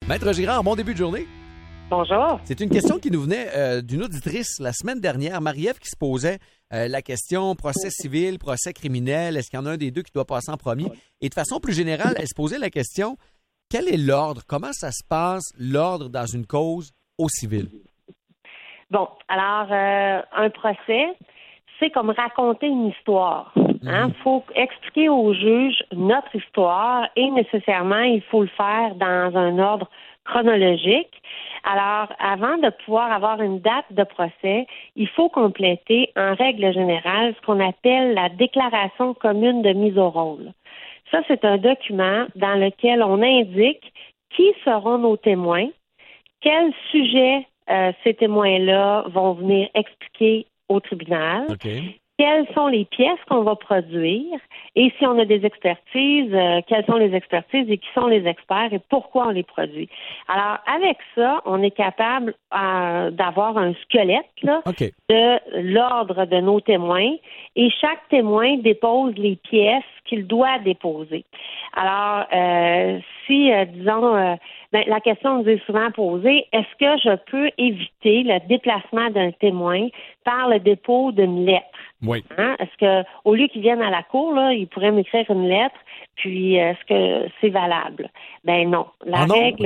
Maître Girard, bon début de journée. Bonjour. C'est une question qui nous venait d'une auditrice la semaine dernière, Marie-Ève, qui se posait la question procès civil, procès criminel, est-ce qu'il y en a un des deux qui doit passer en premier? Et de façon plus générale, elle se posait la question, quel est l'ordre? Comment ça se passe, l'ordre dans une cause au civil? Bon, alors, un procès, c'est comme raconter une histoire. Il faut expliquer au juge notre histoire et nécessairement, il faut le faire dans un ordre chronologique. Alors, avant de pouvoir avoir une date de procès, il faut compléter, en règle générale, ce qu'on appelle la déclaration commune de mise au rôle. Ça, c'est un document dans lequel on indique qui seront nos témoins, quel sujet ces témoins-là vont venir expliquer au tribunal. Okay. Quelles sont les pièces qu'on va produire et si on a des expertises, quelles sont les expertises et qui sont les experts et pourquoi on les produit. Alors, avec ça, on est capable d'avoir un squelette là, de l'ordre de nos témoins et chaque témoin dépose les pièces qu'il doit déposer. Alors, disons, la question nous est souvent posée, est-ce que je peux éviter le déplacement d'un témoin par le dépôt d'une lettre? Oui. Est-ce que, au lieu qu'ils viennent à la cour, là, ils pourraient m'écrire une lettre, puis est-ce que c'est valable? Ben non. La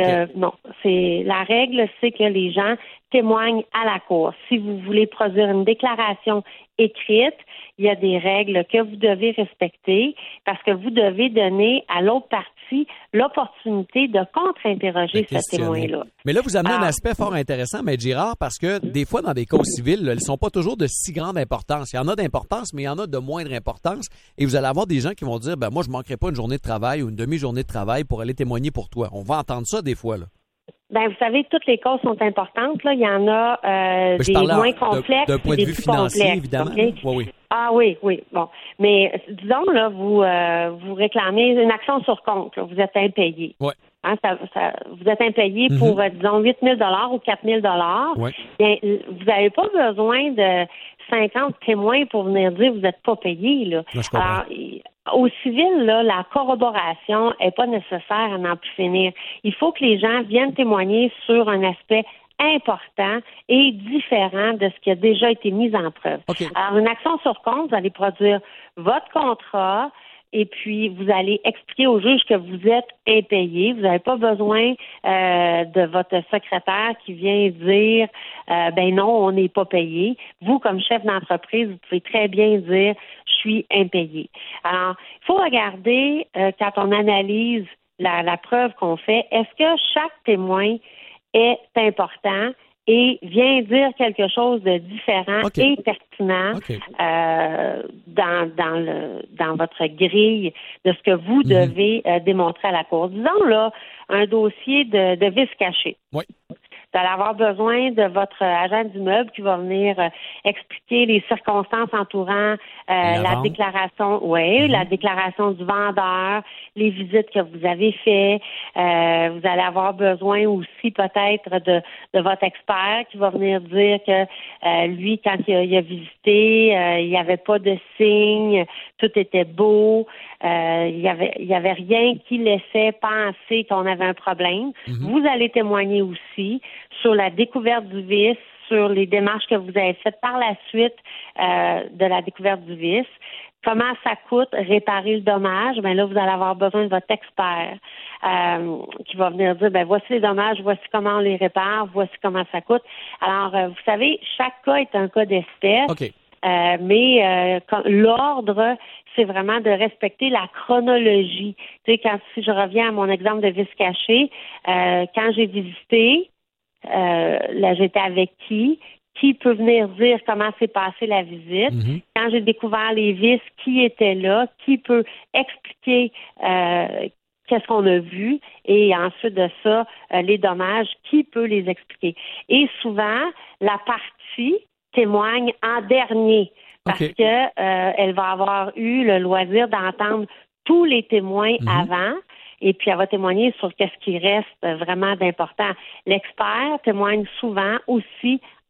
règle, c'est que les gens témoignent à la cour. Si vous voulez produire une déclaration écrite, il y a des règles que vous devez respecter parce que vous devez donner à l'autre partie l'opportunité de contre-interroger ce témoin-là. Mais là, vous amenez un aspect fort intéressant, Maître Girard, parce que des fois, dans des causes civiles, elles ne sont pas toujours de si grande importance. Il y en a d'importance, mais il y en a de moindre importance. Et vous allez avoir des gens qui vont dire, moi, je ne manquerai pas une journée de travail ou une demi-journée de travail pour aller témoigner pour toi. On va entendre ça des fois, là. Ben, vous savez, toutes les causes sont importantes. Là, il y en a des moins complexes. D'un point de vue financier, complexes, évidemment. Okay? Oui. Ah oui. Bon, mais disons là, vous réclamez une action sur compte. Là, vous êtes impayé. Oui. Vous êtes impayé pour, disons, 8 000 ou 4 000 Ouais. Bien, vous n'avez pas besoin de 50 témoins pour venir dire que vous n'êtes pas payé. Là. Non, je comprends. Alors, au civil, là, la corroboration n'est pas nécessaire à n'en plus finir. Il faut que les gens viennent témoigner sur un aspect important et différent de ce qui a déjà été mis en preuve. Okay. Alors, une action sur compte, vous allez produire votre contrat et puis vous allez expliquer au juge que vous êtes impayé. Vous n'avez pas besoin de votre secrétaire qui vient dire non, on n'est pas payé. Vous, comme chef d'entreprise, vous pouvez très bien dire je suis impayé. Alors, il faut regarder quand on analyse la preuve qu'on fait, est-ce que chaque témoin est important et vient dire quelque chose de différent et pertinent dans votre grille de ce que vous devez démontrer à la cour. Disons là, un dossier de vice caché. Oui. Vous allez avoir besoin de votre agent d'immeuble qui va venir expliquer les circonstances entourant la déclaration, la déclaration du vendeur, les visites que vous avez faites. Vous allez avoir besoin aussi peut-être de votre expert qui va venir dire que lui, quand il a visité, il n'y avait pas de signes, tout était beau, il y avait rien qui laissait penser qu'on avait un problème. Vous allez témoigner aussi sur la découverte du vice, sur les démarches que vous avez faites par la suite de la découverte du vice. Comment ça coûte réparer le dommage? Ben là, vous allez avoir besoin de votre expert qui va venir dire, voici les dommages, voici comment on les répare, voici comment ça coûte. Alors, vous savez, chaque cas est un cas d'espèce. Okay. Mais l'ordre, c'est vraiment de respecter la chronologie. Tu sais, si je reviens à mon exemple de vice caché, quand j'ai visité, là, j'étais avec qui peut venir dire comment s'est passée la visite. Quand j'ai découvert les vices, qui était là, qui peut expliquer qu'est-ce qu'on a vu, et ensuite de ça, les dommages, qui peut les expliquer. Et souvent, la partie témoigne en dernier parce que elle va avoir eu le loisir d'entendre tous les témoins avant. Et puis, elle va témoigner sur qu'est-ce qui reste vraiment d'important. L'expert témoigne souvent aussi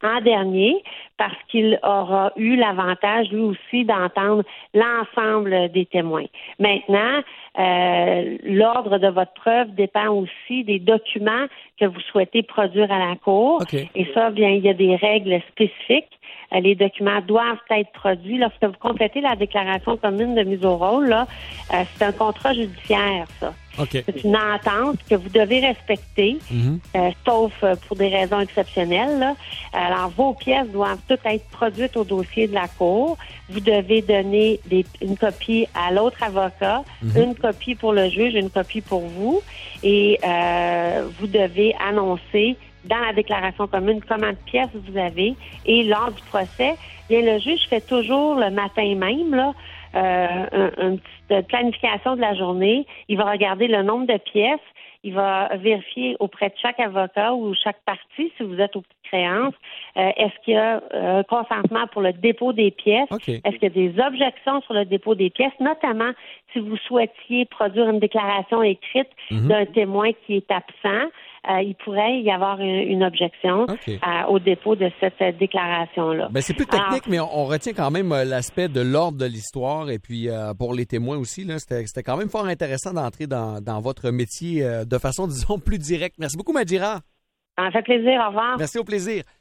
en dernier parce qu'il aura eu l'avantage, lui aussi, d'entendre l'ensemble des témoins. Maintenant, l'ordre de votre preuve dépend aussi des documents que vous souhaitez produire à la Cour. Okay. Et ça, bien, il y a des règles spécifiques. Les documents doivent être produits. Lorsque vous complétez la déclaration commune de mise au rôle, là, c'est un contrat judiciaire, ça. Okay. C'est une entente que vous devez respecter, sauf pour des raisons exceptionnelles, là. Alors, vos pièces doivent toutes être produites au dossier de la Cour. Vous devez donner une copie à l'autre avocat, une copie pour le juge, une copie pour vous. Et vous devez annoncer dans la déclaration commune combien de pièces vous avez. Et lors du procès, bien, le juge fait toujours le matin même, là, une petite planification de la journée. Il va regarder le nombre de pièces. Il va vérifier auprès de chaque avocat ou chaque partie, si vous êtes aux petites créances, est-ce qu'il y a un consentement pour le dépôt des pièces? Okay. Est-ce qu'il y a des objections sur le dépôt des pièces, notamment si vous souhaitiez produire une déclaration écrite d'un témoin qui est absent? Il pourrait y avoir une objection au dépôt de cette déclaration-là. Ben, c'est plus technique, mais on retient quand même l'aspect de l'ordre de l'histoire et puis pour les témoins aussi, là, c'était quand même fort intéressant d'entrer dans votre métier de façon, disons, plus directe. Merci beaucoup, Matt Girard. Ça m'a fait plaisir. Au revoir. Merci, au plaisir.